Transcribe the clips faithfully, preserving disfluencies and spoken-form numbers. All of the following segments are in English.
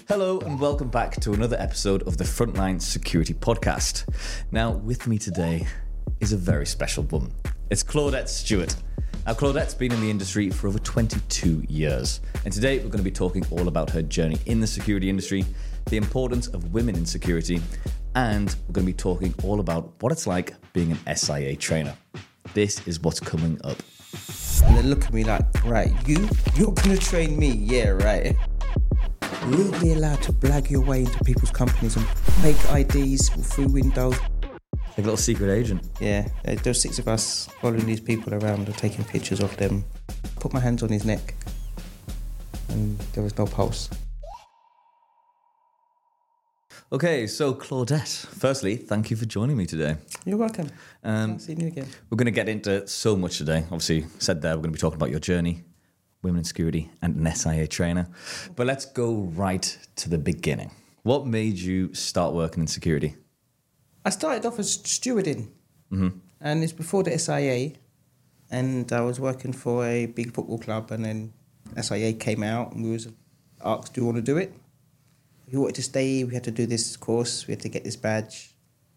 Hello and welcome back to another episode of the Frontline Security Podcast. Now, with me today is a very special woman. It's Claudette Stewart. Now, Claudette's been in the industry for over twenty-two years. And today we're going to be talking all about her journey in the security industry, the importance of women in security, and we're going to be talking all about what it's like being an S I A trainer. This is what's coming up. And they look at me like, right, you, you're going to train me? Yeah, right. Legally allowed to blag your way into people's companies and make I Ds through windows. Like a little secret agent. Yeah, there's six of us following these people around and taking pictures of them. Put my hands on his neck and there was no pulse. Okay, so Claudette, firstly, thank you for joining me today. You're welcome. Um, I'll see you again. We're going to get into so much today. Obviously, said there, we're going to be talking about your journey, women in security, and an S I A trainer. But let's go right to the beginning. What made you start working in security? I started off as stewarding, Mm-hmm. and it's before the S I A, and I was working for a big football club, and then S I A came out, and we was asked, do you want to do it? If you wanted to stay, we had to do this course, we had to get this badge.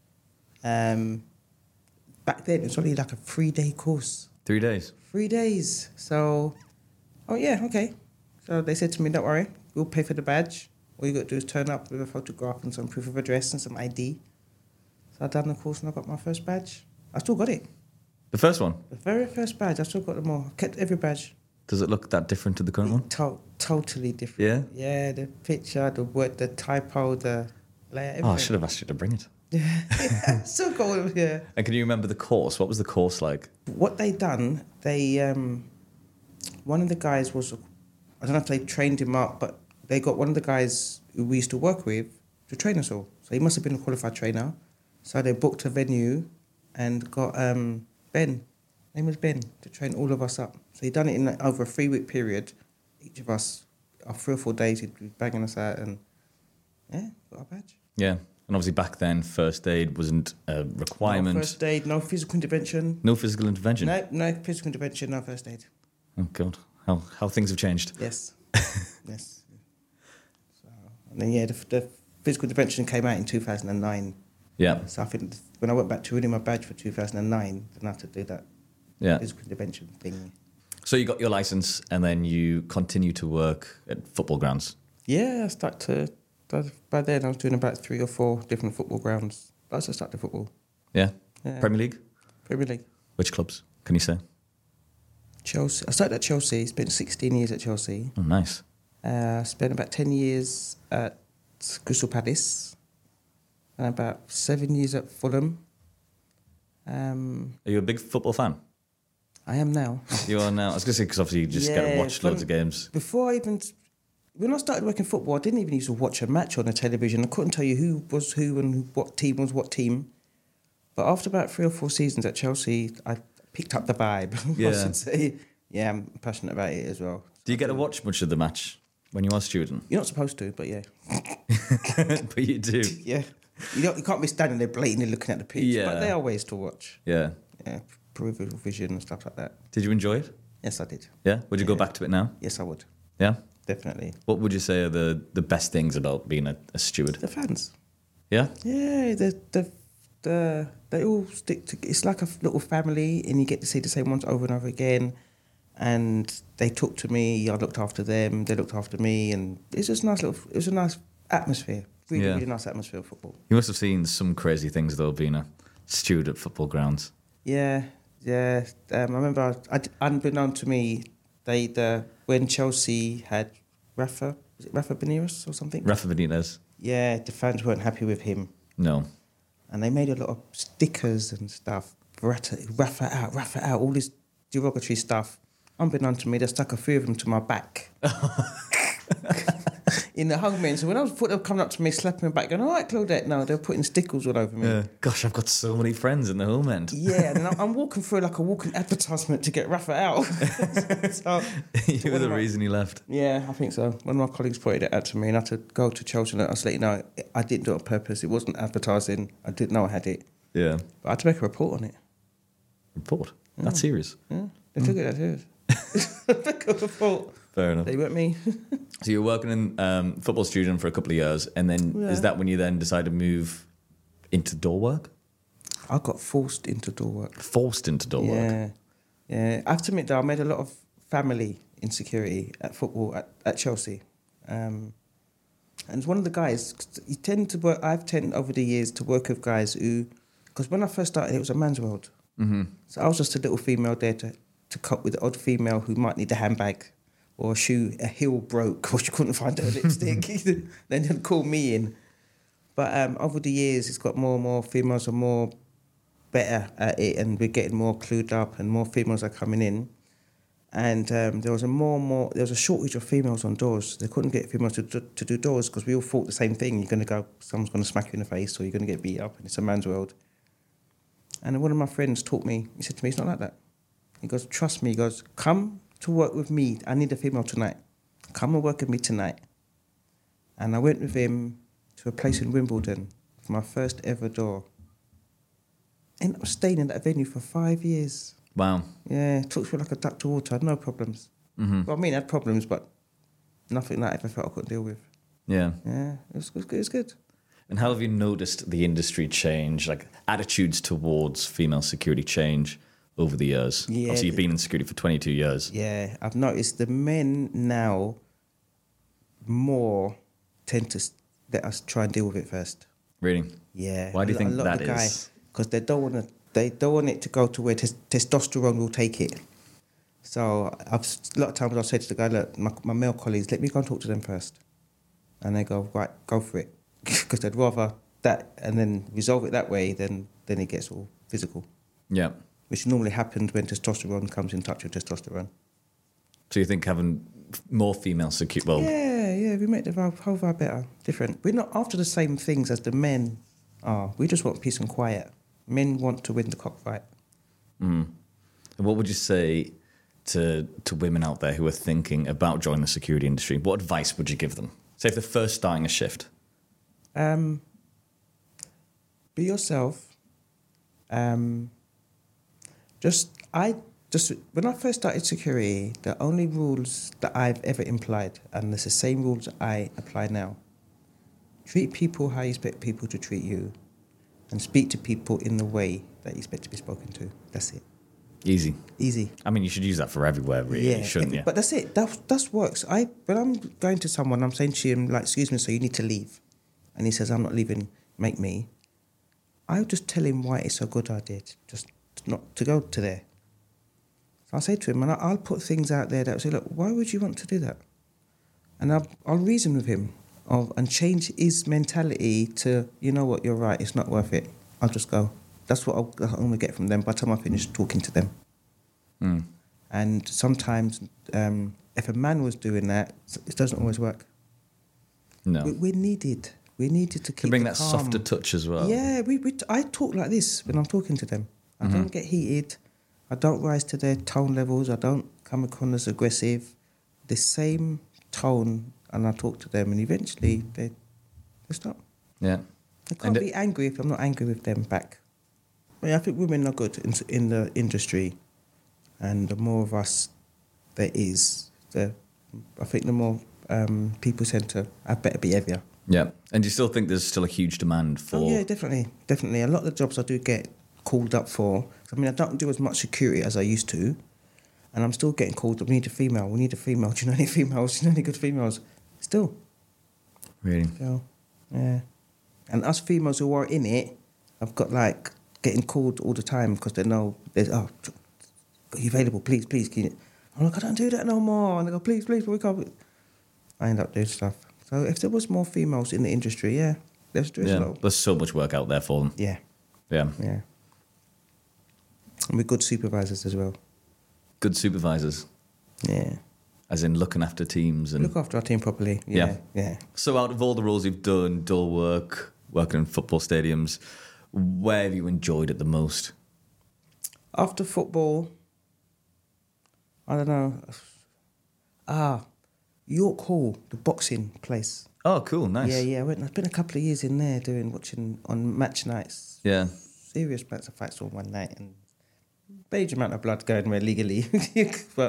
Um, back then, it was only like a three-day course. Three days. Three days. So, oh yeah, okay. So they said to me, don't worry, we'll pay for the badge. All you got to do is turn up with a photograph and some proof of address and some I D. So I done the course and I got my first badge. I still got it. The first one? The very first badge, I still got them all. I kept every badge. Does it look that different to the current one? To- totally different. Yeah? Yeah, the picture, the word, the typo, the layer, everything. Oh, I should have asked you to bring it. Yeah, still got all of it, yeah. And can you remember the course? What was the course like? What they done, they, um, one of the guys was, I don't know if they trained him up, but they got one of the guys who we used to work with to train us all. So he must have been a qualified trainer. So they booked a venue and got um, Ben, name was Ben, to train all of us up. So he done it in like, over a three-week period. Each of us, after three or four days, he'd be banging us out and, yeah, got our badge. Yeah. And obviously back then, first aid wasn't a requirement. No first aid, no physical intervention. No physical intervention? No, no physical intervention, no first aid. Oh, God. How how things have changed. Yes. Yes. So, and then, yeah, the, the physical intervention came out in two thousand nine. Yeah. So I think when I went back to winning my badge for two thousand nine, then I had to do that Yeah. physical intervention thing. So you got your license and then you continue to work at football grounds? Yeah, I started to... By then I was doing about three or four different football grounds. But I just started football. Yeah? Yeah. Premier League? Premier League. Which clubs, can you say? Chelsea. I started at Chelsea, spent sixteen years at Chelsea. Oh, nice. Uh, spent about ten years at Crystal Palace. And about seven years at Fulham. Um, Are you a big football fan? I am now. You are now. I was going to say, because obviously you just get to Yeah, watch fun- loads of games. Before I even... When I started working football, I didn't even used to watch a match on the television. I couldn't tell you who was who and what team was what team. But after about three or four seasons at Chelsea, I picked up the vibe, Yeah. I should say. Yeah, I'm passionate about it as well. Do you get to watch much of the match when you are student? You're not supposed to, but yeah. But you do. Yeah. You, don't, you can't be standing there blatantly looking at the pitch. Yeah. But there are ways to watch. Yeah. Yeah, peripheral vision and stuff like that. Did you enjoy it? Yes, I did. Yeah? Would you go Yeah. back to it now? Yes, I would. Yeah? Definitely. What would you say are the, the best things about being a, a steward? The fans. Yeah? Yeah, the the the they all stick to. It's like a little family, and you get to see the same ones over and over again. And they talked to me. I looked after them. They looked after me, and it's just a nice little. It was a nice atmosphere. Really, Yeah. really nice atmosphere of football. You must have seen some crazy things, though, being a steward at football grounds. Yeah, yeah. Um, I remember, I, unbeknown to me, they the when Chelsea had Rafa, was it Rafa Benitez or something? Rafa Benitez? Yeah, the fans weren't happy with him. No. And they made a lot of stickers and stuff. Rafa, Rafa out, Rafa out, all this derogatory stuff. Unbeknown to me, they stuck a few of them to my back. In the home end. So when I was put them coming up to me, slapping me back, going, all right, Claudette. No, they were putting stickers all over me. Yeah. Gosh, I've got so many friends in the home end. Yeah, and I'm, I'm walking through like a walking advertisement to get Rafa out. so, You were the my- reason he left. Yeah, I think so. One of my colleagues pointed it out to me, and I had to go to Chelsea and I was let you know, I didn't do it on purpose. It wasn't advertising. I didn't know I had it. Yeah. But I had to make a report on it. Report? That's serious. Yeah, they took it that serious. Make a report. Fair enough. They weren't me. So you were working in um, football studio for a couple of years, and then Yeah. is that when you then decided to move into door work? I got forced into door work. Forced into door work. Yeah, yeah. I have to admit, though, I made a lot of family insecurity at football at, at Chelsea. Um, and it's one of the guys, 'cause you tend to work, I've tended over the years to work with guys who, because when I first started, it was a man's world. Mm-hmm. So I was just a little female there to, to cope with the odd female who might need a handbag or a shoe, a heel broke, or she couldn't find her lipstick. Then they'd call me in. But um, over the years, it's got more and more females are more better at it, and we're getting more clued up, and more females are coming in. And um, there was a more and more, there was a shortage of females on doors. They couldn't get females to do, to do doors because we all thought the same thing. You're going to go, someone's going to smack you in the face, or you're going to get beat up, and it's a man's world. And one of my friends taught me, he said to me, it's not like that. He goes, trust me, he goes, come to work with me. I need a female tonight. Come and work with me tonight. And I went with him to a place in Wimbledon for my first ever door. Ended up staying in that venue for five years. Wow. Yeah, talked to me like a duck to water. I had no problems. Mm-hmm. Well, I mean, I had problems, but nothing that I ever felt I couldn't deal with. Yeah. Yeah, it was, it was good. It was good. And how have you noticed the industry change, like attitudes towards female security change over the years? Yeah, Obviously, you've the- been in security for twenty-two years. Yeah, I've noticed the men now more tend to s- let us try and deal with it first. Really? Yeah. Why do you a lo- think a lot that of the is? Because they don't want to. They don't want it to go to where tes- testosterone will take it. So I've, a lot of times I'll say to the guy, look, my, my male colleagues, let me go and talk to them first. And they go, right, go for it. Because they'd rather that and then resolve it that way than, then it gets all physical. Yeah. Which normally happens when testosterone comes in touch with testosterone. So you think having f- more female security, well, Yeah, yeah, we make the vibe, whole vibe better, different. We're not after the same things as the men are. We just want peace and quiet. Men want to win the cockfight. mm. And what would you say to to women out there who are thinking about joining the security industry? What advice would you give them? Say if they're first starting a shift. Um, be yourself. Um, just I just when I first started security, the only rules that I've ever implied, and it's the same rules I apply now. Treat people how you expect people to treat you, and speak to people in the way that you expect to be spoken to. That's it. Easy. Easy. I mean, you should use that for everywhere, really, shouldn't you? But that's it. That that works. I when I'm going to someone, I'm saying to him like, "Excuse me, so you need to leave," and he says, "I'm not leaving. Make me." I'll just tell him why it's a good idea to just not to go to there. So I'll say to him, and I'll put things out there that will say, "Look, why would you want to do that?" And I'll I'll reason with him, of and change his mentality to, you know what, you're right. It's not worth it. I'll just go. That's what I'll, I'm gonna get from them by the time I finish talking to them. Mm. And sometimes, um, if a man was doing that, it doesn't always work. No. We, we're needed. We're needed to keep To bring the that calm. softer touch as well. Yeah, we, we. I talk like this when I'm talking to them. I Mm-hmm. don't get heated. I don't rise to their tone levels. I don't come across as aggressive. The same tone, and I talk to them, and eventually they, they stop. Yeah. I can't And be angry if I'm not angry with them back. But yeah, I think women are good in, in the industry, and the more of us there is, the I think the more um, people tend to have better behaviour. Yeah. And do you still think there's still a huge demand for... Oh yeah, definitely, definitely. A lot of the jobs I do get called up for. I mean, I don't do as much security as I used to, and I'm still getting called up. We need a female. We need a female. Do you know any females? Do you know any good females? Still. Really? So, yeah. And us females who are in it, I've got like getting called all the time because they know there's, oh, are you available? Please, please. Can you? I'm like, I don't do that no more. And they go, please, please, we can't. I end up doing stuff. So if there was more females in the industry, yeah, there's, there's a Yeah. lot. There's so much work out there for them. Yeah, Yeah. yeah. And we're good supervisors as well. Good supervisors, Yeah. as in looking after teams. And Look after our team properly. Yeah, yeah. So out of all the roles you've done, dull work, working in football stadiums, where have you enjoyed it the most? After football, I don't know. Ah, York Hall, the boxing place. Oh, cool, nice. Yeah, yeah. I went, I've been a couple of years in there doing watching on match nights. Yeah. Serious amounts of fights on one night and major amount of blood going there legally. But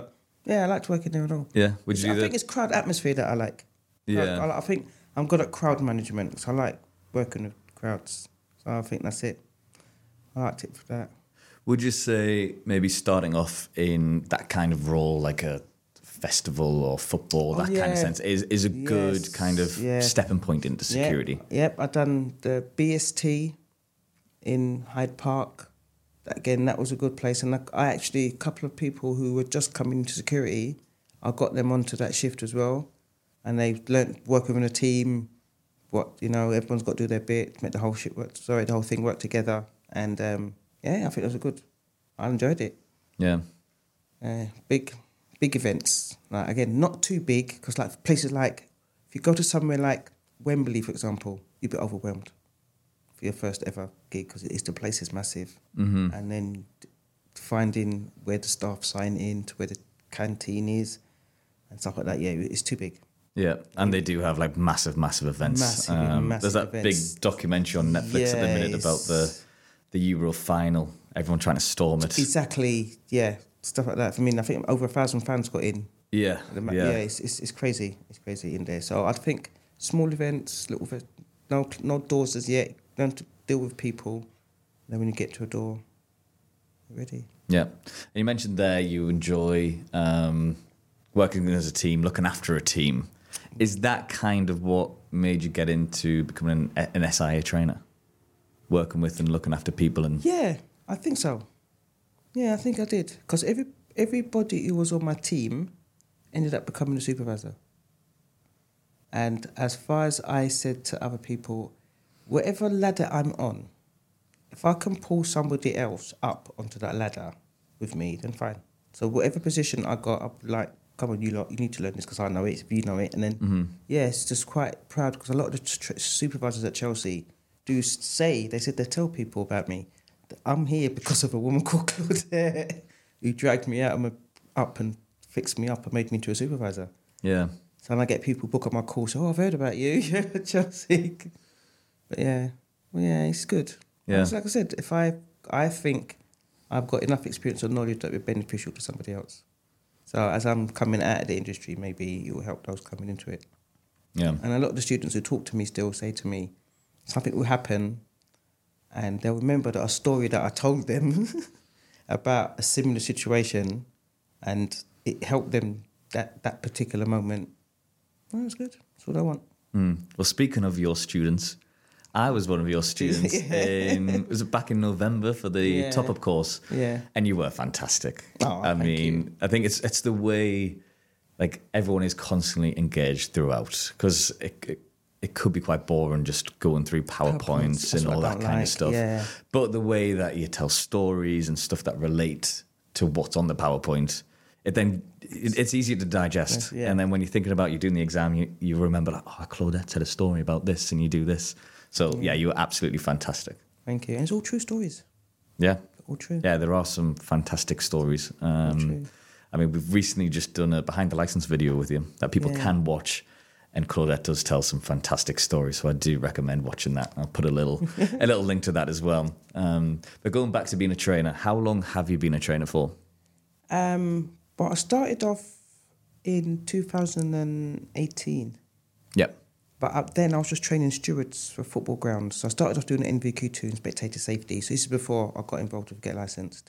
Yeah, I liked working there and all. Yeah, would you I do think that? it's crowd atmosphere that I like. Yeah. I, I, I think I'm good at crowd management, so I like working with crowds. So I think that's it. I liked it for that. Would you say maybe starting off in that kind of role, like a festival or football, Oh, that kind of yeah. sense, is, is a good Yes, kind of yeah. stepping point into security? Yep, yep. I done the B S T in Hyde Park. That, again, that was a good place. And I, I actually, a couple of people who were just coming into security, I got them onto that shift as well. And they learnt work within a team. What you know, everyone's got to do their bit, make the whole shit work. Sorry, the whole thing work together. And um, yeah, I think it was a good. I enjoyed it. Yeah. Uh, big, big events. Like again, not too big because like places like if you go to somewhere like Wembley, for example, you'd be overwhelmed for your first ever gig because it is the place is massive, Mm-hmm. and then finding where the staff sign in to where the canteen is and stuff like that. Yeah, it's too big. Yeah, and they do have like massive, massive events. Massive, um, massive there's that events. big documentary on Netflix at the minute about the Yes. the Euro final. Everyone trying to storm it. Exactly. Yeah, stuff like that. I mean, I think over a thousand fans got in. Yeah, The ma- yeah, yeah, it's, it's it's crazy. It's crazy in there. So I think small events, little events, no no doors as yet. Learn to deal with people. Then when you get to a door, you're ready. yeah. And you mentioned there you enjoy um, working as a team, looking after a team. Is that kind of what made you get into becoming an, an S I A trainer? Working with and looking after people and Yeah, I think so. Yeah, I think I did. Because every everybody who was on my team ended up becoming a supervisor. And as far as I said to other people, whatever ladder I'm on, if I can pull somebody else up onto that ladder with me, then fine. So whatever position I got, I'm like, come on, you lot, you need to learn this because I know it, if you know it. And then, Mm-hmm. yeah, it's just quite proud because a lot of the tr- supervisors at Chelsea do say, they said they tell people about me that I'm here because of a woman called Claudette who dragged me out of my, up and fixed me up and made me into a supervisor. yeah, So when I get people book on my course, oh, I've heard about you, you're at Chelsea. But yeah, well, yeah, it's good. Yeah. It's like I said, if I, I think I've got enough experience or knowledge that would be beneficial to somebody else. So as I'm coming out of the industry, maybe it will help those coming into it. yeah, And a lot of the students who talk to me still say to me, something will happen and they'll remember that a story that I told them about a similar situation and it helped them that, that particular moment. Well, that's good. That's what I want. Mm. Well, speaking of your students, I was one of your students. Yeah. in, was it back in November for the Yeah. top-up course? Yeah. And you were fantastic. Oh, I thank mean, you. I think it's it's the way, like, everyone is constantly engaged throughout because it, it it could be quite boring just going through PowerPoints PowerPoints, that's and all what I that don't kind like, of stuff. yeah. But the way that you tell stories and stuff that relate to what's on the PowerPoint, it then it, it's easier to digest. Yeah. And then when you're thinking about you doing the exam, you, you remember like, oh, Claudette said a story about this, and you do this. So yeah, you were absolutely fantastic. Thank you. And it's all true stories. Yeah, All true. yeah, there are some fantastic stories. Um, true. I mean, we've recently just done a behind the license video with you that people Yeah. can watch. And Claudette does tell some fantastic stories, so I do recommend watching that. I'll put a little a little link to that as well. Um, but going back to being a trainer, how long have you been a trainer for? Um, but I started off in two thousand eighteen. Yep. But up then I was just training stewards for football grounds. So I started off doing the N V Q two in spectator safety. So this is before I got involved with Get Licensed.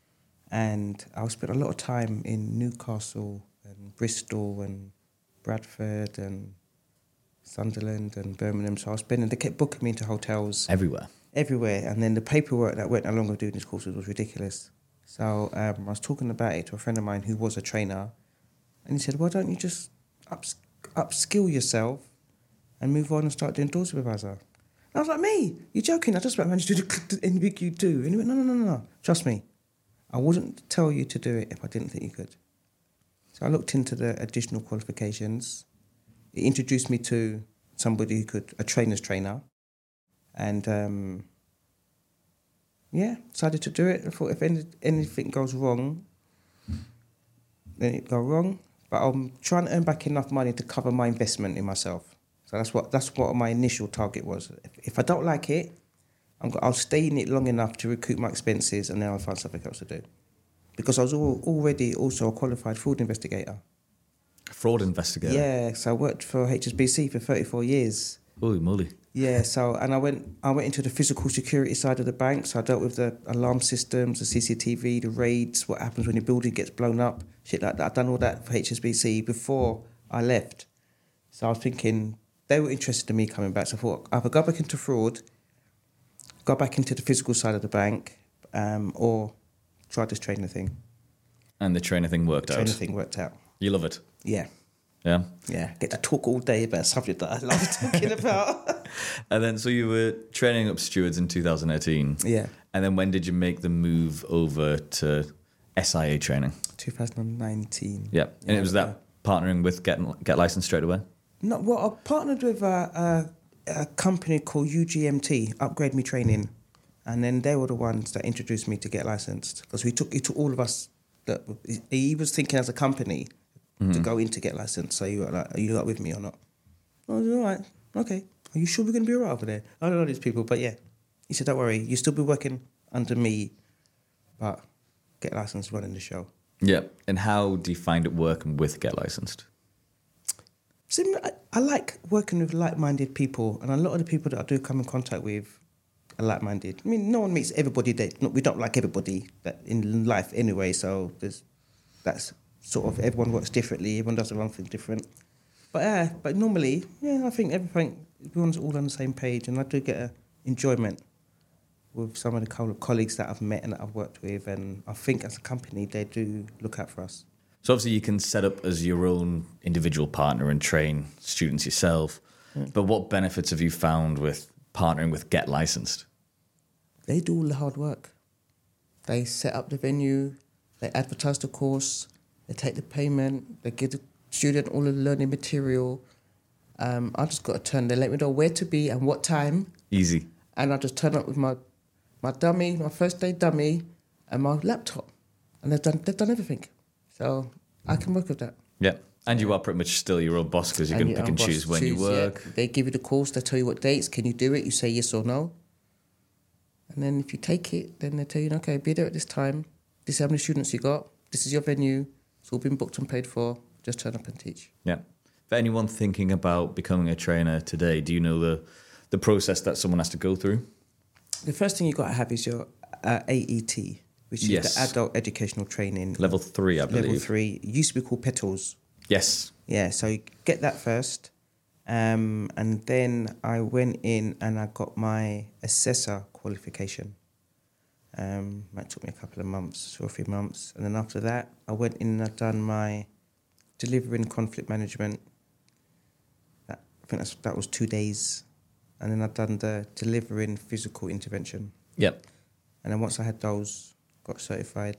And I spent a lot of time in Newcastle and Bristol and Bradford and Sunderland and Birmingham. So I was spending, they kept booking me into hotels Everywhere. everywhere. And then the paperwork that went along with doing these courses was ridiculous. So um, I was talking about it to a friend of mine who was a trainer. And he said, why don't you just ups- upskill yourself and move on and start doing door supervisor? And I was like, me? You're joking? I just about managed to do the N V Q two. And he went, no, no, no, no, no. Trust me. I wouldn't tell you to do it if I didn't think you could. So I looked into the additional qualifications. It introduced me to somebody who could, a trainer's trainer. And um, yeah, decided to do it. I thought if any, anything goes wrong, then it go wrong. But I'm trying to earn back enough money to cover my investment in myself. So that's what that's what my initial target was. If, if I don't like it, I'm, go- I'll stay in it long enough to recoup my expenses and then I'll find something else to do. because I was al- already also a qualified fraud investigator. Fraud investigator. Yeah, so I worked for H S B C for thirty-four years. Holy moly. Yeah, so and I went I went into the physical security side of the bank. So I dealt with the alarm systems, the C C T V, the raids, what happens when your building gets blown up, shit like that. I've done all that for H S B C before I left. So I was thinking they were interested in me coming back. So I thought either go back into fraud, go back into the physical side of the bank, um, or try this trainer thing. And the trainer thing worked Trainer out. thing worked out. You love it. Yeah. Yeah. Yeah. Get to talk all day about a subject that I love talking about. And then, so you were training up stewards in two thousand eighteen. Yeah. And then when did you make the move over to S I A training? twenty nineteen. Yeah. And Yeah, it was yeah. that partnering with Get, Get Licensed straight away? No, well, I partnered with a, a, a company called U G M T, Upgrade Me Training, and then they were the ones that introduced me to Get Licensed, because we took he took all of us. That he was thinking as a company mm-hmm. to go in to Get Licensed. So you were like, "Are you like with me or not?" I was all right. Okay. Are you sure we're going to be all right over there? I don't know these people, but yeah. He said, "Don't worry, you still be working under me, but Get Licensed running the show." Yeah. And how do you find it working with Get Licensed? Similar, I, I like working with like-minded people, and a lot of the people that I do come in contact with are like-minded. I mean, no one meets everybody. That no, we don't like everybody that in life anyway. So there's that's sort of everyone works differently. Everyone does their own thing different. But yeah, but normally, yeah, I think everything everyone's all on the same page, and I do get a enjoyment with some of the co- colleagues that I've met and that I've worked with, and I think as a company they do look out for us. So obviously you can set up as your own individual partner and train students yourself. Mm. But what benefits have you found with partnering with Get Licensed? They do all the hard work. They set up the venue, they advertise the course, they take the payment, they give the student all the learning material. Um, I just got to turn, they let me know where to be and what time. Easy. And I just turn up with my my dummy, my first day dummy, and my laptop. And they've done they've done everything. So I can work with that. Yeah. And you are pretty much still your own boss because you can your pick own and boss, choose when you work. Yeah. They give you the course, they tell you what dates, can you do it? You say yes or no. And then if you take it, then they tell you, okay, be there at this time. This is how many students you got. This is your venue. It's all been booked and paid for. Just turn up and teach. Yeah. For anyone thinking about becoming a trainer today, do you know the the process that someone has to go through? The first thing you got to have is your uh, A E T, which is Yes. the Adult Educational Training. Level three, I believe. Level three. It used to be called PETALS. Yes. Yeah, so you get that first. Um, and then I went in and I got my assessor qualification. Um, that took me a couple of months, two or three months. And then after that, I went in and I've done my delivering conflict management. That, I think that's, that was two days. And then I've done the delivering physical intervention. Yep. And then once I had those, got certified,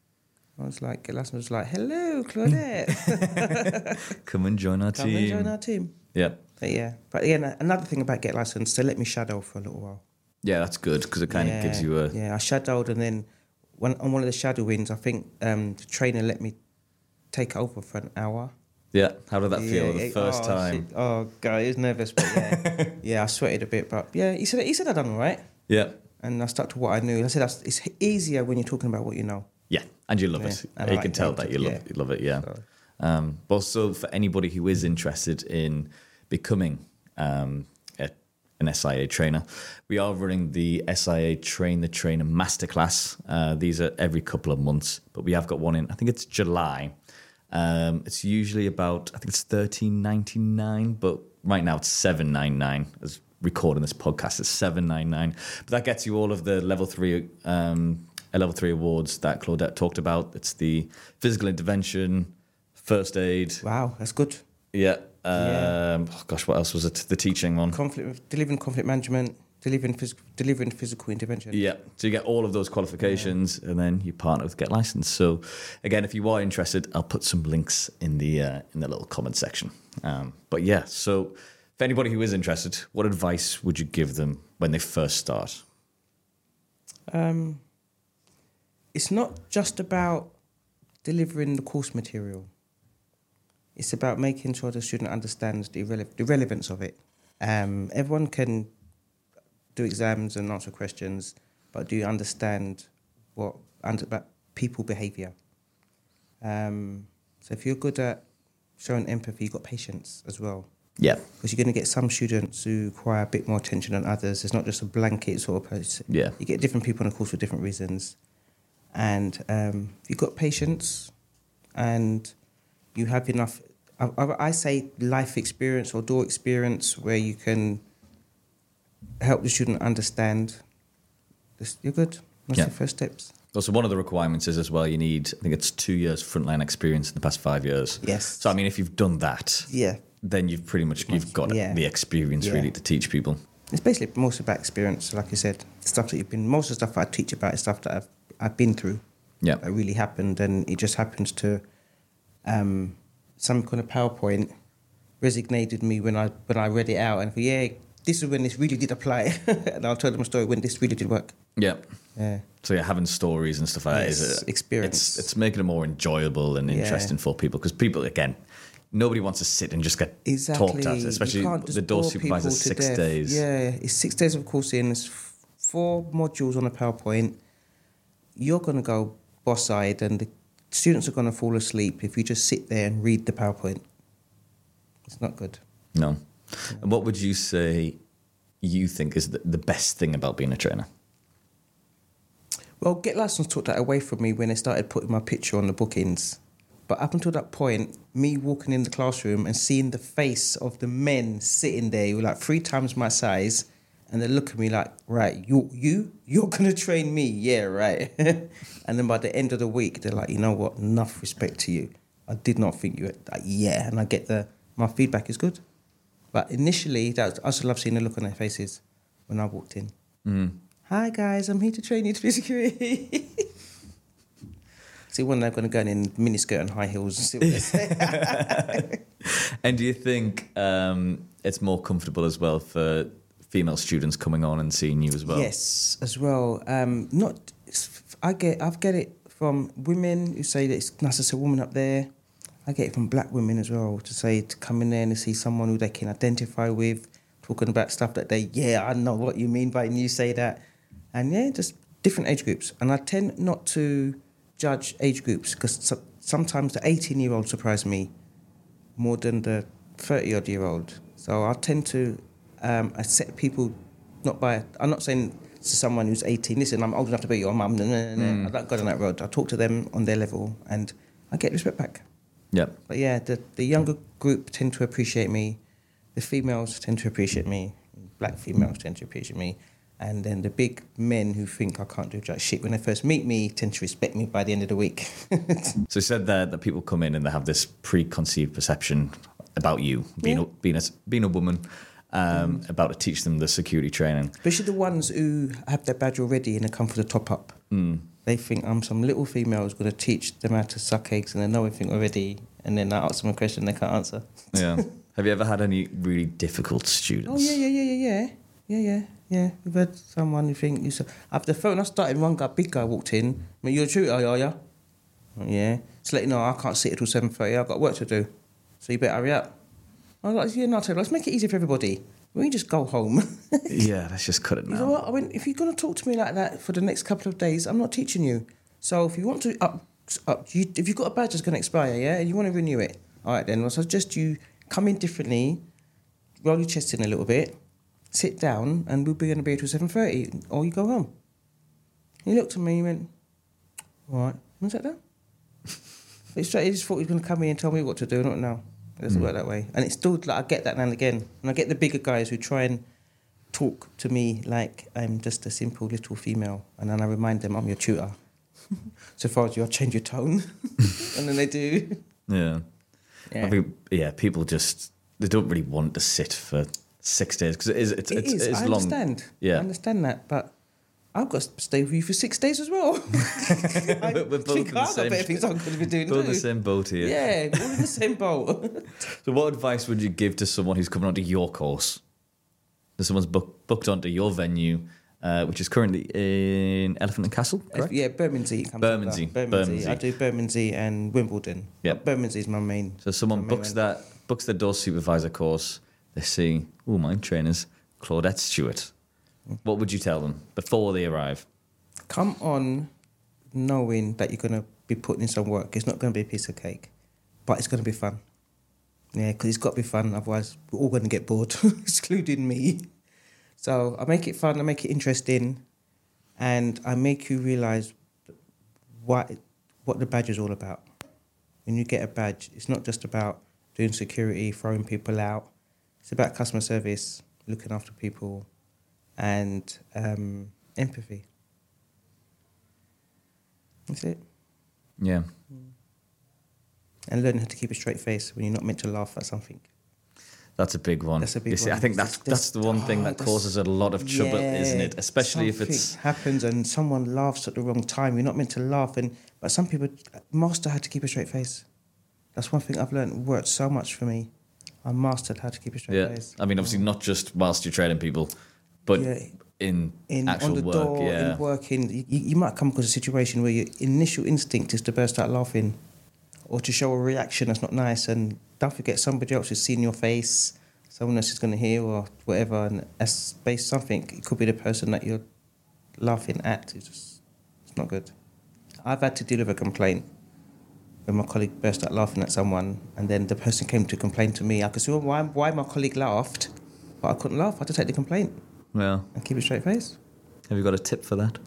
I was like, Gelassen was like, hello, Claudette. Come and join our Come team. and join our team. Yeah. But yeah, but again, another thing about Get Licensed, they let me shadow for a little while. Yeah, that's good because it kind yeah, of gives you a... Yeah, I shadowed, and then when on one of the shadowings, I think um, the trainer let me take over for an hour. Yeah, how did that feel Yeah, the it- first oh, time? shit. Oh, God, I was nervous, but yeah. yeah, I sweated a bit, but yeah, he said he said I done all right. Yeah. And I stuck to what I knew. I said that's, it's easier when you're talking about what you know. Yeah, and you love Yeah, it. and I You like can tell it. that you love, Yeah. you love it, yeah. So- Um, but also for anybody who is interested in becoming um, a, an S I A trainer, we are running the S I A Train the Trainer Masterclass. Uh, these are every couple of months, but we have got one in, I think it's July. Um, it's usually about, I think it's thirteen ninety-nine, but right now it's seven ninety-nine. As recording this podcast, it's seven ninety-nine. But that gets you all of the level three um, level three awards that Claudette talked about. It's the physical intervention, first aid. Wow, that's good. Yeah. Um, Yeah. Oh gosh, what else was it? The teaching one. Conflict, delivering conflict management, delivering physical, delivering physical intervention. Yeah, so you get all of those qualifications, and then you partner with Get Licensed. So, again, if you are interested, I'll put some links in the uh, in the little comment section. Um, but yeah, so for anybody who is interested, what advice would you give them when they first start? Um, it's not just about delivering the course material. It's about making sure the student understands the, rele- the relevance of it. Um, everyone can do exams and answer questions, but do you understand what under, about people behaviour. Um, so if you're good at showing empathy, you've got patience as well. Yeah. Because you're going to get some students who require a bit more attention than others. It's not just a blanket sort of person. Yeah. You get different people on the course for different reasons. And um, if you've got patience and you have enough, I, I, I say life experience or door experience where you can help the student understand, this, you're good. That's Yeah. the first steps. Also, one of the requirements is as well, you need, I think it's two years frontline experience in the past five years. Yes. So, I mean, if you've done that, Yeah. then you've pretty much, you've got Yeah. the experience Yeah. really to teach people. It's basically most about experience, like I said. Stuff that you've been, most of the stuff I teach about is stuff that I've, I've been through. Yeah. That really happened, and it just happens to, um, some kind of PowerPoint resonated me when I when I read it out, and I thought, yeah, this is when this really did apply. And I'll tell them a story when this really did work. Yeah. Yeah. So yeah, having stories and stuff like that Yes, is a, experience. It's, it's making it more enjoyable and Yeah. interesting for people because people, again, nobody wants to sit and just get Exactly. talked at, especially You can't just the door bore supervisor people to six death. days. Yeah, it's six days of course in. It's f- four modules on a PowerPoint. You're going to go boss-eyed, and the students are going to fall asleep if you just sit there and read the PowerPoint. It's not good. No. And what would you say you think is the, the best thing about being a trainer? Well, Get Licensed took that away from me when they started putting my picture on the bookings. But up until that point, me walking in the classroom and seeing the face of the men sitting there who were like three times my size, and they look at me like, right, you, you, you're gonna train me, yeah, right. And then by the end of the week, they're like, you know what? Enough respect to you. I did not think you were like, yeah, and I get the my feedback is good. But initially, that was, I also love seeing the look on their faces when I walked in. Mm. Hi guys, I'm here to train you to be security. See, one day I'm going to go in in miniskirt and high heels and see what they say. And do you think um, it's more comfortable as well for female students coming on and seeing you as well? Yes, as well. Um, not, I get, I've get it from women who say that it's nice to see a woman up there. I get it from black women as well to say to come in there and see someone who they can identify with, talking about stuff that they, yeah, I know what you mean by when you say that. And yeah, just different age groups. And I tend not to judge age groups because so, sometimes the eighteen-year-old surprise me more than the thirty-odd-year-old. So I tend to um, accept people not by... I'm not saying to someone who's eighteen, listen, I'm old enough to be your mum. No, no, no, no. I don't go down that road. I talk to them on their level and I get respect back. Yeah. But yeah, the, the younger group tend to appreciate me. The females tend to appreciate me. Black females tend to appreciate me. And then the big men who think I can't do jack shit when they first meet me tend to respect me by the end of the week. So you said that, that people come in and they have this preconceived perception about you, being, Yeah. a, being, a, being a woman, um, mm. about to teach them the security training. Especially the ones who have their badge already and they come for the top up. Mm. They think I'm some little female who's going to teach them how to suck eggs and they know everything already. And then I ask them a question they can't answer. Yeah. Have you ever had any really difficult students? Oh, yeah, yeah, yeah, yeah, yeah. Yeah, yeah, yeah. We've had someone who think... You after the phone I started, one guy, big guy, walked in. I mean, you're a tutor, are you? Oh, yeah. Just let you know, I can't sit until seven thirty. I've got work to do. So you better hurry up. I was like, yeah, no, let's make it easy for everybody. We can just go home. Yeah, let's just cut it now. You know what? I went, if you're going to talk to me like that for the next couple of days, I'm not teaching you. So if you want to... Up, up, you, if you've got a badge that's going to expire, yeah, and you want to renew it, all right then, I suggest you come in differently, roll your chest in a little bit, sit down, and we'll be going to be here till seven thirty, or you go home. He looked at me and he went, all right, when's that done? He just thought he was going to come in and tell me what to do, not now. It doesn't mm. work that way. And it's still, like, I get that now and again. And I get the bigger guys who try and talk to me like I'm just a simple little female. And then I remind them I'm your tutor. So far as you, I'll change your tone. And then they do. Yeah. Yeah. I think, yeah, people just, they don't really want to sit for six days because it is, it's, It it's, is. it's I long. understand. Yeah. I understand that, but I've got to stay with you for six days as well. I We're both think in the I've same- got better things I'm going to be doing Both in too. the same boat here. Yeah, we're all in the same boat. So what advice would you give to someone who's coming onto your course? If someone's book, booked onto your venue, uh, which is currently in Elephant and Castle, correct? Yeah, Bermondsey. Comes Bermondsey, under. Bermondsey. Bermondsey. I do Bermondsey and Wimbledon. Yeah. Bermondsey is my main. So someone my main books one. that books the door supervisor course. They see, oh, my trainer's Claudette Stewart. What would you tell them before they arrive? Come on knowing that you're going to be putting in some work. It's not going to be a piece of cake, but it's going to be fun. Yeah, because it's got to be fun. Otherwise, we're all going to get bored, excluding me. So I make it fun. I make it interesting, and I make you realise what what the badge is all about. When you get a badge, it's not just about doing security, throwing people out. It's about customer service, looking after people, and um, empathy. That's it. Yeah. And learning how to keep a straight face when you're not meant to laugh at something. That's a big one. That's a big you see, one. I think that's There's- that's the one thing oh, that that's- causes a lot of trouble, Yeah, isn't it? Especially if something it's happens and someone laughs at the wrong time. You're not meant to laugh, and but some people master how to keep a straight face. That's one thing I've learned worked so much for me. I mastered how to keep a straight yeah. face. I mean, obviously not just whilst you're training people, but Yeah. in, In actual on the work. door, yeah. in working, you, you might come across a situation where your initial instinct is to burst out laughing, or to show a reaction that's not nice. And don't forget, somebody else is seeing your face. Someone else is going to hear or whatever, and that's based something. It could be the person that you're laughing at. It's just, it's not good. I've had to deal with a complaint when my colleague burst out laughing at someone, and then the person came to complain to me. I could see why why my colleague laughed, but I couldn't laugh. I had to take the complaint Well, and keep a straight face. have you got a tip for that?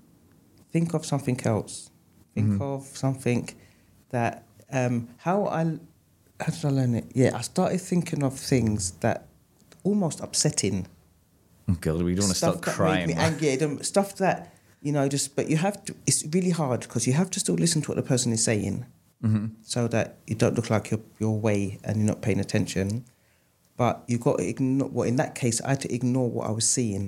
Think of something else. Think Mhm. of something that um, how I how did I learn it? Yeah, I started thinking of things that almost upsetting. Oh, God, we don't want to Stuff start that crying. made me angry. them- Stuff that you know, just but you have to. It's really hard because you have to still listen to what the person is saying, Mm-hmm. so that you don't look like you're you're away and you're not paying attention. But you got to ignore. Well, in that case, I had to ignore what I was seeing.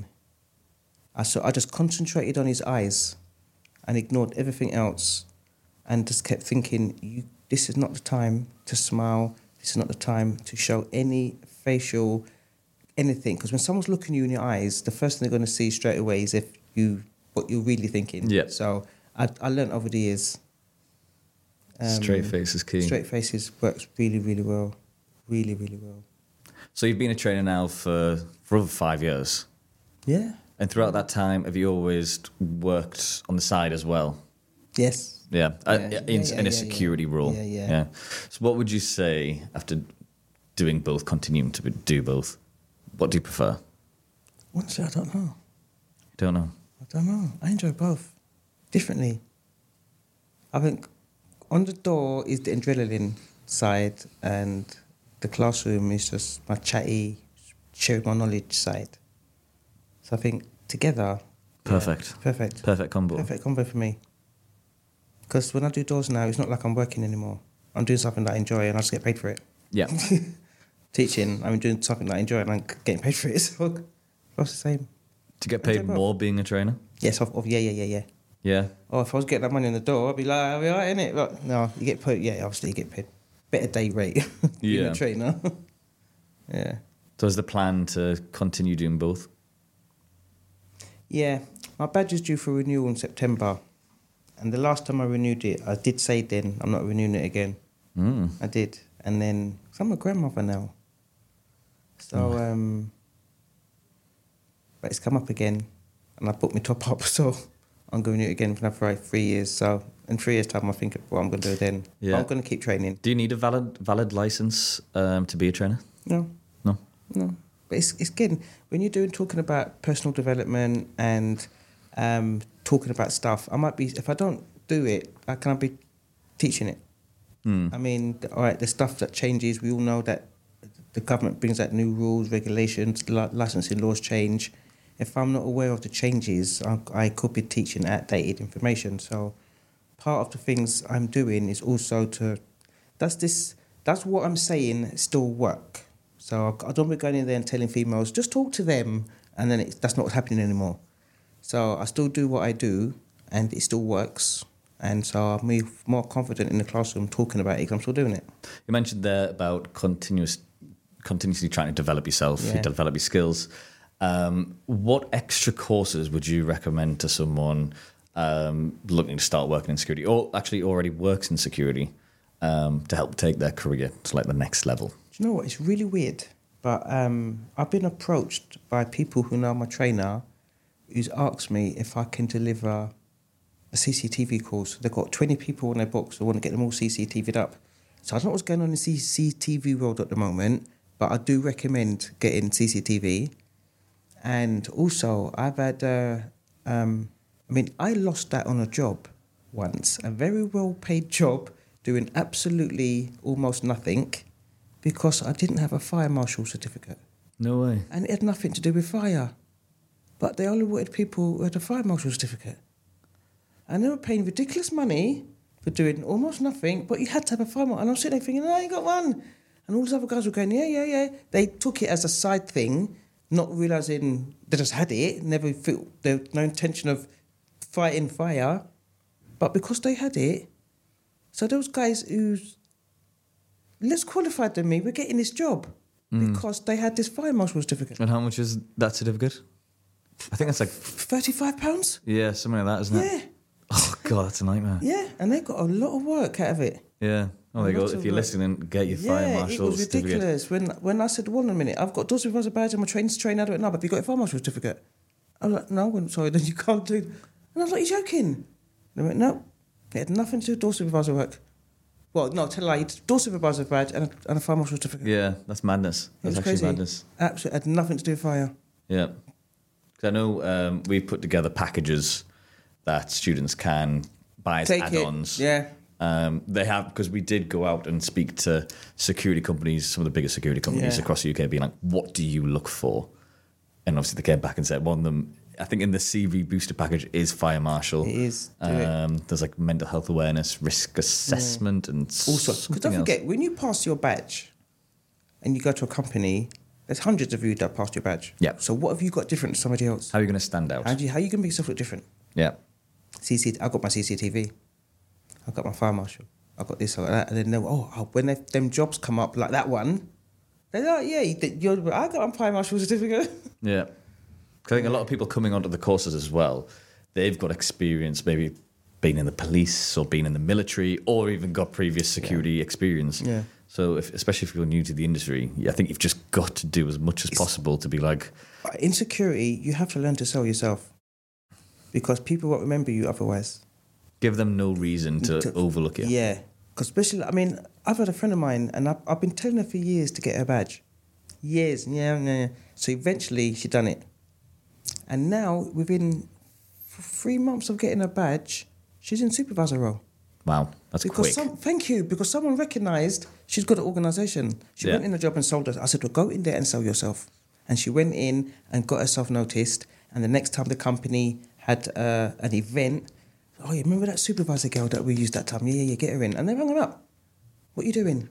I so I just concentrated on his eyes, and ignored everything else, and just kept thinking, "You, this is not the time to smile. This is not the time to show any facial anything." Because when someone's looking you in your eyes, the first thing they're going to see straight away is if you what you're really thinking. Yeah. So I I learned over the years. um, Straight face is key. Straight faces works really really well, really really well. So you've been a trainer now for, for over five years. Yeah. And throughout that time, have you always worked on the side as well? Yes. Yeah, uh, Yeah, in, yeah, in a yeah, security yeah. role. Yeah, yeah. So what would you say after doing both, continuing to do both? What do you prefer? Honestly, I don't know. I don't know. I don't know. I enjoy both differently. I think on the door is the adrenaline side, and the classroom is just my chatty, share my knowledge side. So I think together, Perfect. yeah, perfect, Perfect combo. perfect combo for me. Because when I do doors now, it's not like I'm working anymore. I'm doing something that I enjoy, and I just get paid for it. Yeah. Teaching, I'm doing something that I enjoy, and I'm getting paid for it. So it's the same. To get paid Okay, well. more being a trainer? Yes, of, of yeah, yeah, yeah, yeah. Yeah. Oh, if I was getting that money in the door, I'd be like, I'll be all right, innit? But no, you get paid, yeah, obviously you get paid. Better day rate being Yeah. a trainer. Yeah. So is the plan to continue doing both? Yeah, my badge is due for renewal in September. And the last time I renewed it, I did say then, I'm not renewing it again. Mm. I did. And then, cause I'm a grandmother now. So, Mm. um, but it's come up again. And I put my top up, so I'm going to do it again for another three years. So in three years' time, I think what I'm going to do then. Yeah. But I'm going to keep training. Do you need a valid valid license um, to be a trainer? No. No. No, but it's it's again when you're doing talking about personal development and um, talking about stuff. I might be if I don't do it, I can't be teaching it. Mm. I mean, all right, the stuff that changes. We all know that the government brings out new rules, regulations, li- licensing laws change. If I'm not aware of the changes, I, I could be teaching outdated information. So, part of the things I'm doing is also to does this does what I'm saying still work? So I don't be going in there and telling females, just talk to them, and then it, that's not what's happening anymore. So I still do what I do, and it still works. And so I'm more- more confident in the classroom talking about it because I'm still doing it. You mentioned there about continuous, continuously trying to develop yourself, Yeah. develop your skills. Um, what extra courses would you recommend to someone um, looking to start working in security, or actually already works in security, um, to help take their career to like the next level? Do you know what? It's really weird, but um, I've been approached by people who know my trainer, who's asked me if I can deliver a the C C T V calls. They've got twenty people on their books. They want to get them all C C T V'd up. So I don't know what's going on in the C C T V world at the moment, but I do recommend getting C C T V. And also, I've had, uh, um, I mean, I lost that on a job once, a very well-paid job, doing absolutely almost nothing, because I didn't have a fire marshal certificate. No way. And it had nothing to do with fire. But they only wanted people who had a fire marshal certificate. And they were paying ridiculous money for doing almost nothing, but you had to have a fire marshal. And I was sitting there thinking, no, I ain't got one. And all these other guys were going, yeah, yeah, yeah. They took it as a side thing, not realising they just had it, never felt, there was no intention of fighting fire. But because they had it, so those guys who's less qualified than me were getting this job mm. because they had this fire marshal certificate. And how much is that certificate? I think that's like... thirty-five pounds? Yeah, something like that, isn't it? Yeah. Oh, God, that's a nightmare. Yeah, and they got a lot of work out of it. Yeah. Oh, there you go. If you're work. listening, get your fire yeah, marshal it was certificate. ridiculous. When when I said, one minute, I've got door supervisor badge and my train's trained out of it now, but have you got your fire marshal certificate? I was like, no, I went, sorry, then you can't do... And I was like, you're joking? They went, no, it had nothing to do with door supervisor work. Well, no, tell a lie, door supervisor badge and a, and a fire marshal certificate. Yeah, that's madness. It That's was actually crazy. madness. Absolutely, had nothing to do with fire. Yeah. Because I know um, we put together packages that students can buy as Take add-ons. it, yeah. Um, they have, because we did go out and speak to security companies, some of the biggest security companies Yeah. across the U K, being like, what do you look for? And obviously they came back and said one of them, I think in the C V booster package is fire marshal. It is. Do it. Um, there's like mental health awareness, risk assessment, and Also, because something don't else. forget, when you pass your badge and you go to a company, there's hundreds of you that passed your badge. Yeah. So what have you got different to somebody else? How are you going to stand out? How do you, how you going to make yourself look different? Yeah. C C, I got my C C T V. I got my fire marshal. I got this, I got that. And then, they, oh, when they, them jobs come up, like that one, they're like, yeah, you, you're, I got my fire marshal certificate. Yeah. 'Cause I think a lot of people coming onto the courses as well, they've got experience, maybe being in the police or being in the military, or even got previous security Yeah. experience. Yeah. So if, especially if you're new to the industry, I think you've just got to do as much as It's- possible to be like, In security, you have to learn to sell yourself because people won't remember you otherwise. give them no reason to, To- overlook you. Yeah. Because especially, I mean, I've had a friend of mine and I've, I've been telling her for years to get her badge. Years, yeah, yeah, yeah. So eventually she done it. And now, within f- three months of getting her badge, she's in supervisor role. Wow, that's Because quick. some, thank you, because someone recognised she's got an organisation. She Yeah. went in the job and sold her. I said, well, go in there and sell yourself. And she went in and got herself noticed. And the next time the company had uh, an event, oh, you remember that supervisor girl that we used that time? Yeah, yeah, yeah, get her in. And they rang her up. What are you doing?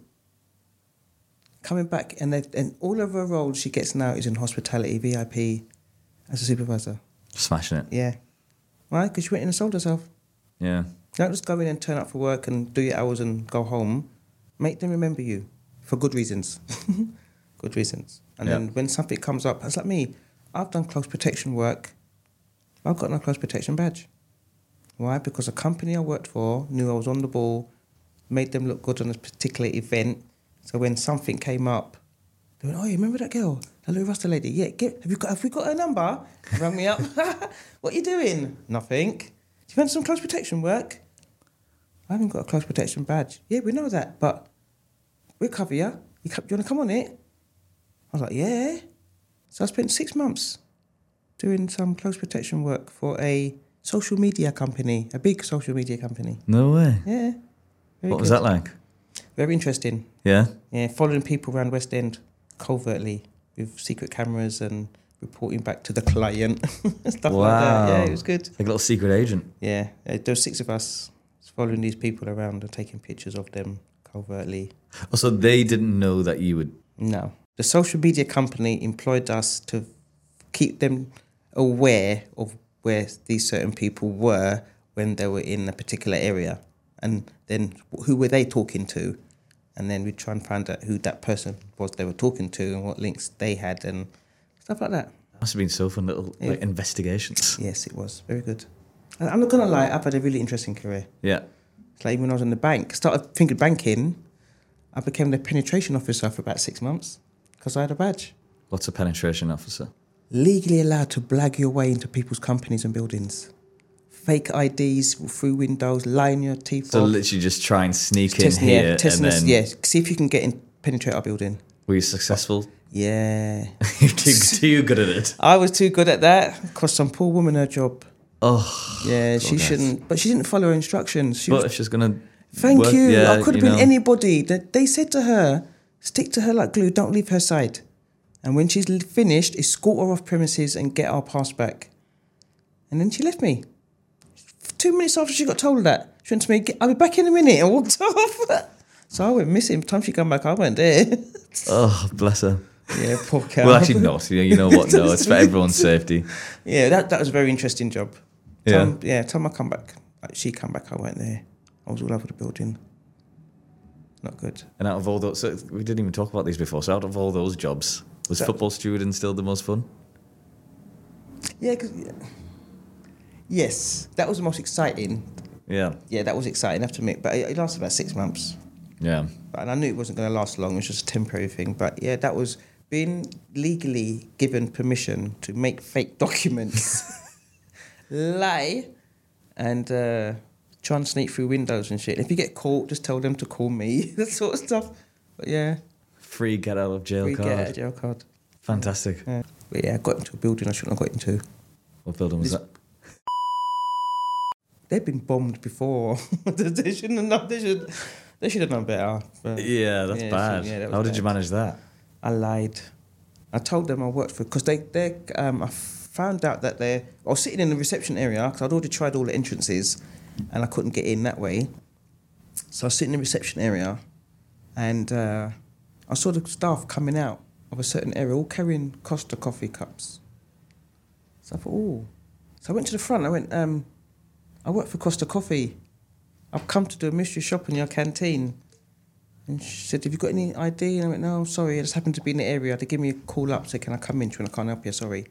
Coming back, and, they- and all of her roles she gets now is in hospitality, V I P, as a supervisor. Smashing it. Yeah. Why? Because she went in and sold herself. Yeah. Don't just go in and turn up for work and do your hours and go home. Make them remember you for good reasons. Good reasons. And Yeah. then when something comes up, it's like me. I've done close protection work. I've got no close protection badge. Why? Because a company I worked for knew I was on the ball, made them look good on a particular event. So when something came up, they went, oh, you remember that girl? That little Rasta lady? Yeah, get, have, you got, have we got her number? Rang me up. What are you doing? Nothing. Do you want some close protection work? I haven't got a close protection badge. Yeah, we know that, but we'll cover you. You, co- you want to come on it? I was like, yeah. So I spent six months doing some close protection work for a social media company, a big social media company. No way. Yeah. Very What was good. that like? Very interesting. Yeah. Yeah, following people around West End covertly with secret cameras and reporting back to the client, stuff like that. Yeah, it was good. Like a little secret agent. Yeah, uh, there were six of us following these people around and taking pictures of them covertly. Oh, so they didn't know that you would. No. The social media company employed us to keep them aware of where these certain people were when they were in a particular area. And then who were they talking to? And then we'd try and find out who that person was they were talking to and what links they had and stuff like that. Must have been so fun little Yeah. like, investigations. Yes, it was. Very good. And I'm not going to lie, I've had a really interesting career. Yeah. It's like when I was in the bank, started thinking banking, I became the penetration officer for about six months because I had a badge. What's a penetration officer? Legally allowed to blag your way into people's companies and buildings. fake I Ds through windows, lying your teeth So off. literally just try and sneak in Testing, here yeah, testing and us, then... yeah, see if you can get in, penetrate our building. Were you successful? Yeah. You're too, too good at it. I was too good at that. Cost some poor woman her job. Oh. Yeah, she God. shouldn't. But she didn't follow her instructions. She But was, if she's going to... Thank work, you. yeah, I could have you been know. anybody. They, they said to her, stick to her like glue, don't leave her side. And when she's finished, escort her off premises and get our pass back. And then she left me. Two minutes after she got told that, she went to me, I'll be back in a minute, and walked off. So I went missing. By the time she come back, I went there. Oh, bless her. Yeah, poor cow. Well, actually not. You know, you know what? No, it's for everyone's safety. Yeah, that, that was a very interesting job. Yeah. Time, yeah, time I come back, like, she come back, I went there. I was all over the building. Not good. And out of all those... So we didn't even talk about these before. So out of all those jobs, was That- football stewarding still the most fun? Yeah, because... Yeah. Yes, that was the most exciting. Yeah. Yeah, that was exciting, I have to admit. But it, it lasted about six months. Yeah. And I knew it wasn't going to last long. It was just a temporary thing. But yeah, that was being legally given permission to make fake documents, lie, and uh, try and sneak through windows and shit. If you get caught, just tell them to call me. That sort of stuff. But yeah, Free get out of jail we card. get a jail card. Fantastic. Yeah. But yeah, I got into a building I shouldn't have got into. What building was This- that? They've been bombed before. they shouldn't have known. They should. They should have known better. But Yeah, that's yeah, bad. so, yeah, that was How did bad. you manage that? I lied. I told them I worked for because they they um I found out that they I was sitting in the reception area because I'd already tried all the entrances, and I couldn't get in that way. So I was sitting in the reception area, and uh, I saw the staff coming out of a certain area, all carrying Costa coffee cups. So I thought, oh. So I went to the front. I went, um, I work for Costa Coffee. I've come to do a mystery shop in your canteen. And she said, have you got any I D? And I went, no, sorry, I just happened to be in the area. They gave me a call up, said, can I come in? She went, I can't help you, sorry.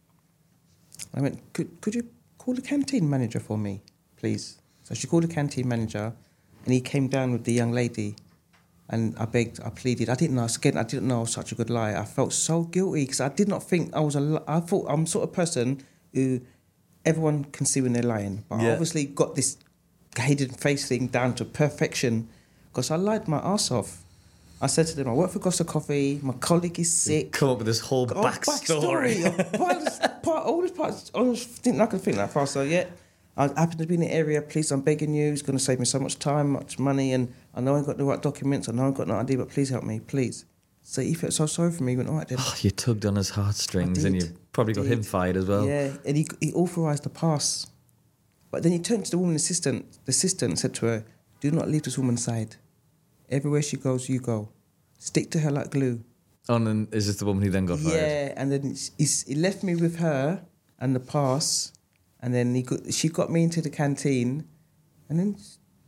I went, could, could you call the canteen manager for me, please? So she called the canteen manager, and he came down with the young lady. And I begged, I pleaded. I didn't know, again, I didn't know I was such a good liar. I felt so guilty because I did not think I was a li- I thought I'm the sort of person who everyone can see when they're lying. But I Yeah. obviously got this hidden face thing down to perfection because I lied my ass off. I said to them, I work for Costa Coffee, my colleague is sick. Come up with this whole Oh, backstory. backstory. part, of this- part, all this parts, I was- didn't I could think that far. So yeah, I happen to be in the area. Please, I'm begging you. It's going to save me so much time, much money, and I know I got the right documents. I know I got no I D, but please help me, please. So he felt so sorry for me. He went, all right then. Oh, you tugged on his heartstrings I and you did. probably got Did. him fired as well. Yeah, and he he authorised the pass, but then he turned to the woman assistant. The assistant said to her, "Do not leave this woman's side. Everywhere she goes, you go. Stick to her like glue." Oh, and then is this the woman who then got fired? Yeah, and then he's, he left me with her and the pass, and then he got, she got me into the canteen, and then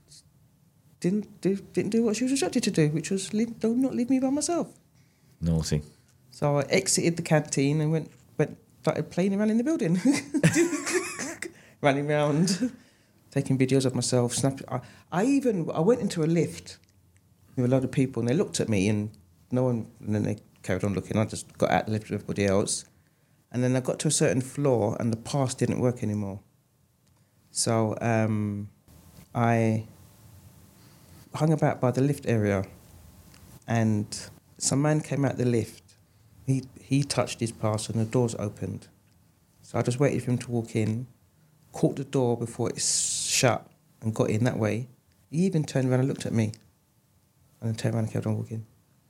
didn't do didn't do what she was instructed to do, which was leave, do not leave me by myself. Naughty. So I exited the canteen and went went started playing around in the building, running around, taking videos of myself. Snap. I, I even I went into a lift with a load of people, and they looked at me, and no one. And then they carried on looking. I just got out the lift with everybody else, and then I got to a certain floor, and the pass didn't work anymore. So um, I hung about by the lift area, and some man came out the lift. He he touched his pass and the doors opened. So I just waited for him to walk in, caught the door before it shut, and got in that way. He even turned around and looked at me, and then turned around and kept on walking.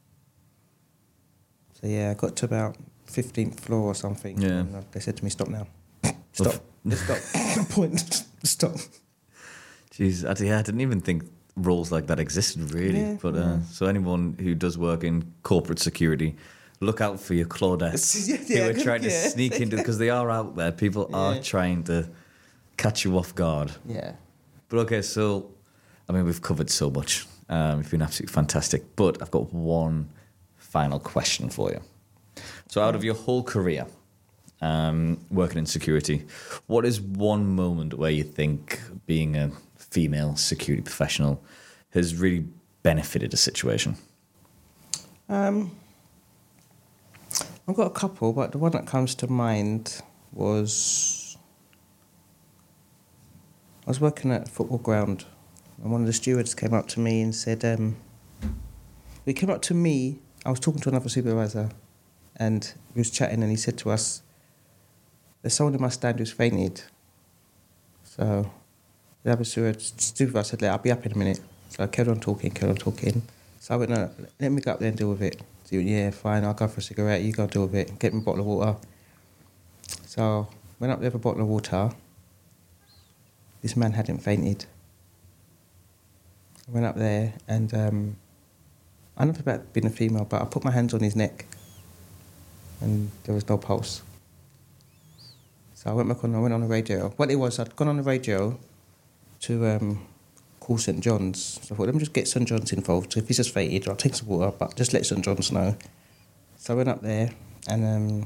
So yeah, I got to about fifteenth floor or something. Yeah. And they said to me, "Stop now, stop, just stop, point, stop." Jeez, I, yeah, I didn't even think roles like that existed really. Yeah, but uh, yeah. so anyone who does work in corporate security, look out for your Claudettes Yeah, who yeah, are trying to yeah. sneak into, because they are out there. People are Yeah. trying to catch you off guard. Yeah. But okay, so I mean, we've covered so much. Um, it's been absolutely fantastic. But I've got one final question for you. So, out of your whole career um, working in security, what is one moment where you think being a female security professional has really benefited a situation? Um, I've got a couple, but the one that comes to mind was I was working at a football ground, and one of the stewards came up to me and said, um, he came up to me, I was talking to another supervisor, and he was chatting, and he said to us, there's someone in my stand who's fainted. So the other steward, supervisor said, I'll be up in a minute. So I carried on talking, carried on talking. So I went, no, let me go up there and deal with it. So he went, yeah, fine, I'll go for a cigarette, you go deal with it, get me a bottle of water. So went up there for a bottle of water. This man hadn't fainted. I went up there and um, I don't know about being a female, but I put my hands on his neck and there was no pulse. So I went back on, I went on the radio. What it was, I'd gone on the radio to um, call St John's. So I thought, let me just get St John's involved. So if he's just fainted, I'll take some water, but just let St John's know. So I went up there and um,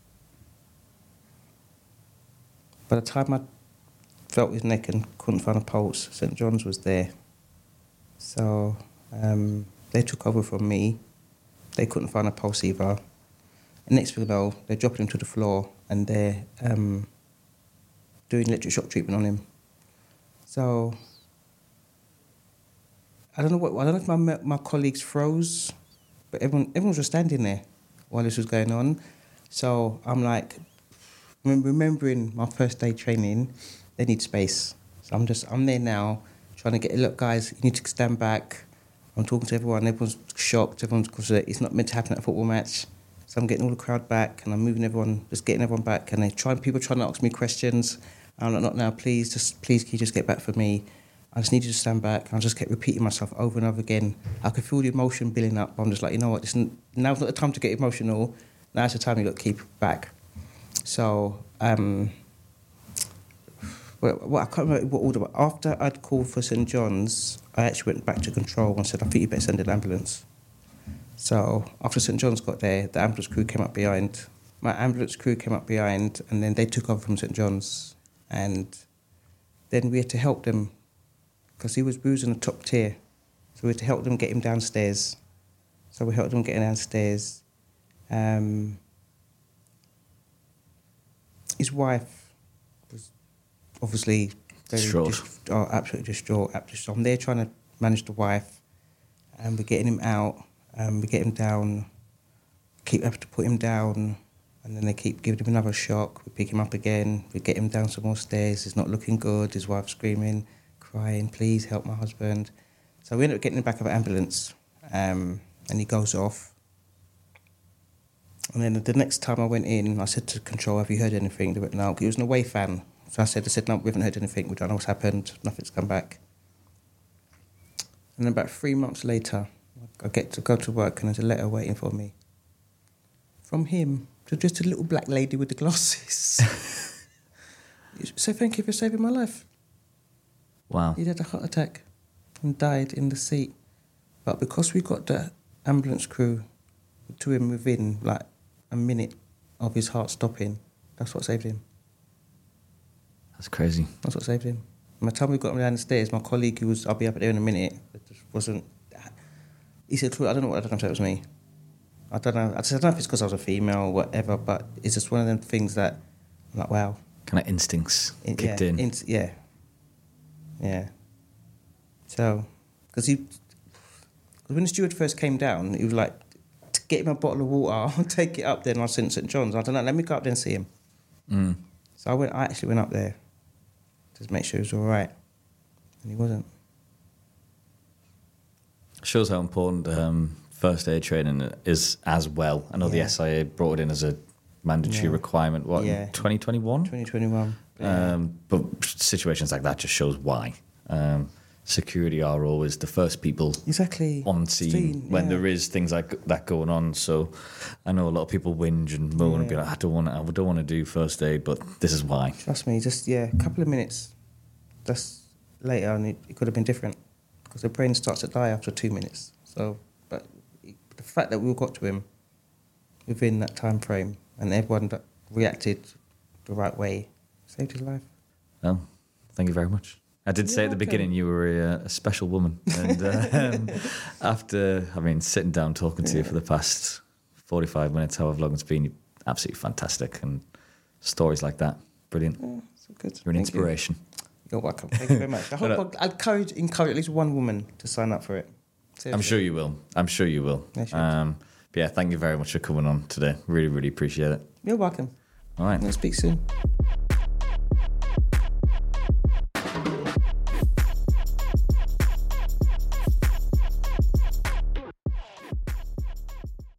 by the time I felt his neck and couldn't find a pulse, St John's was there. So um, they took over from me. They couldn't find a pulse either. And next thing you know, they're dropping him to the floor and they're um, doing electric shock treatment on him. So I don't know what I don't know if my my colleagues froze, but everyone everyone was just standing there while this was going on. So I'm like, remembering my first day training, they need space. So I'm just, I'm there now, trying to get, look guys, you need to stand back. I'm talking to everyone, everyone's shocked, everyone's, because it's not meant to happen at a football match. So I'm getting all the crowd back and I'm moving everyone, just getting everyone back. And they try, people trying to ask me questions. I'm like, not now, please, just, please, can you just get back for me? I just need you to stand back. And I just kept repeating myself over and over again. I could feel the emotion building up. I'm just like, you know what, this, now's not the time to get emotional. Now's the time you got to keep back. So, um, well, well, I can't remember what order, but after I'd called for St John's, I actually went back to control and said, I think you better send an ambulance. So after St John's got there, the ambulance crew came up behind. My ambulance crew came up behind and then they took over from St John's. And then we had to help them because he was, we was in the top tier. So we had to help them get him downstairs. So we helped them get him downstairs. Um, his wife was obviously very distraught. Dist- oh, absolutely distraught. Absolutely. I'm there trying to manage the wife, and we're getting him out, and we get him down. Keep having to put him down, and then they keep giving him another shock. We pick him up again. We get him down some more stairs. It's not looking good. His wife's screaming, crying, "Please help my husband." So we end up getting him back of an ambulance, um, and he goes off. And then the next time I went in, I said to control, "Have you heard anything?" They went, "No." He was an away fan. So I said, I said, "No, we haven't heard anything. We don't know what's happened. Nothing's come back." And then about three months later, I get to go to work and there's a letter waiting for me. From him to just a little black lady with the glasses. "Say thank you for saving my life." Wow. He had a heart attack and died in the seat. But because we got the ambulance crew to him within like a minute of his heart stopping, that's what saved him. That's crazy. That's what saved him. By the time we got him down the stairs, my colleague who was, "I'll be up there in a minute," it just wasn't. He said, "I don't know what I don't know if it was me. I don't know. I don't know if it's because I was a female or whatever, but it's just one of them things that I'm like, wow." Kind of instincts In- kicked yeah, in. in- yeah. Yeah. So, because he, cause when the steward first came down, he was like, "To get him a bottle of water, I'll take it up there," and I'll send St John's. I don't know, let me go up there and see him. Mm. So I went. I actually went up there to make sure he was all right, and he wasn't. Shows how important um, first aid training is as well. I know the Yeah. S I A brought it in as a mandatory Yeah. requirement, what, Yeah. in twenty twenty-one? twenty twenty-one. Yeah. Um, but situations like that just shows why. Um, security are always the first people Exactly. on scene, Scene, when yeah. there is things like that going on. So I know a lot of people whinge and moan and be Yeah. like, I don't want to, I don't want to do first aid, but this is why. Trust me, just, yeah, a couple of minutes. That's later, and it, it could have been different. Because the brain starts to die after two minutes. So, but the fact that we all got to him within that time frame and everyone that reacted the right way saved his life. Well, thank you very much. I did say You're at the welcome. beginning you were a, a special woman, and um, after I mean sitting down talking to you for the past forty-five minutes, however long it's been, you're absolutely fantastic, and stories like that, brilliant. Yeah, so good. You're an Thank inspiration. You. You're welcome. Thank you very much. I hope No, no. I'll encourage, encourage at least one woman to sign up for it. Seriously. I'm sure you will. I'm sure you will. Yeah, sure. Um, but yeah, thank you very much for coming on today. Really, really appreciate it. You're welcome. All right. We'll speak soon.